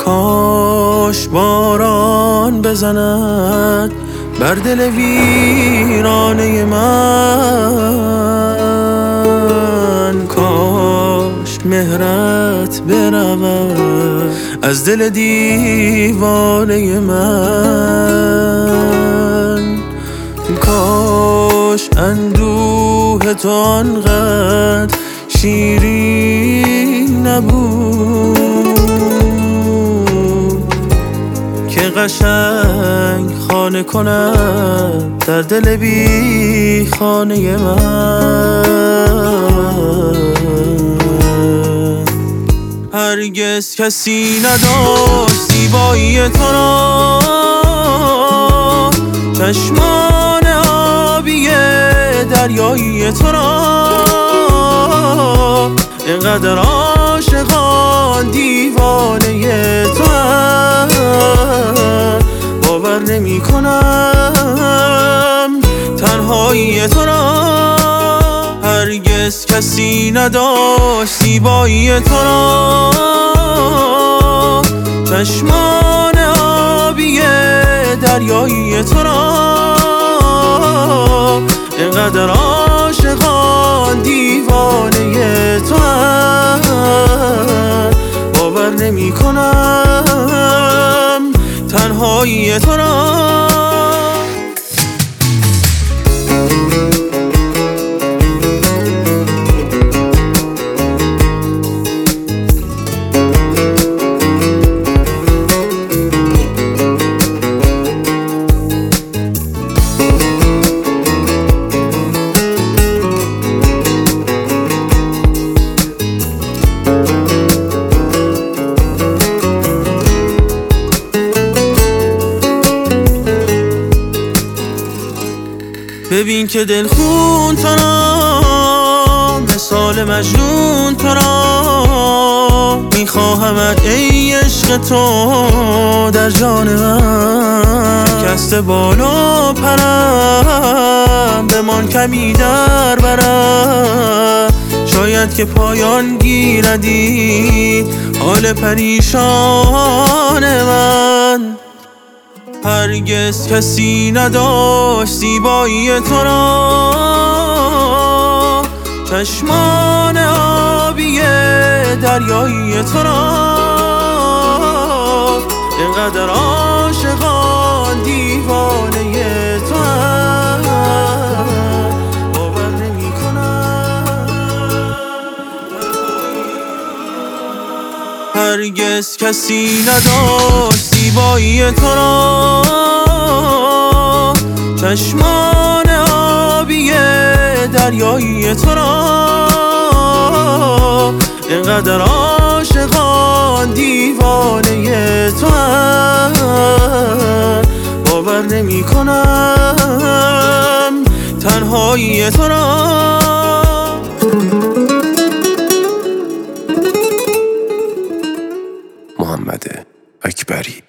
کاش باران بزند بر دل ویرانه من، کاش مهرت برود از دل دیوانه من، کاش اندوه تو آنقدر شیرین نبود که قشنگ خانه کند در دل بی خانه من. هرگز کسی نداشت زیبایی تو را، چشمان آبی دریایی تو را، اینقدر عاشقان دیوانه تو هم باور نمی کنم تنهایی تو را. هرگز کسی نداشت زیبایی تو را، چشمان آبی دریایی تو را، اینقدر عاشقان دیوانه تو هم باور نمی کنم تنهایی تو را. ببین که دل خون تو را، مثال مجنون تو را، میخواهمت ای عشق تو در جان من. کست بال و پرم بمان کمی در برم، شاید که پایان گیردی حال پریشان من. هرگز کسی نداشت زیبایی تو را، چشمان آبی دریایی تو را، اینقدر عاشقان دیوانه تو هم باور نمی کنم. هرگز کسی نداشت زیبایی تو را، چشمان آبی دریایی تو را، اینقدر عاشقان دیوانه تو هم باور نمی کنم تنهایی تو را. محمد اکبری.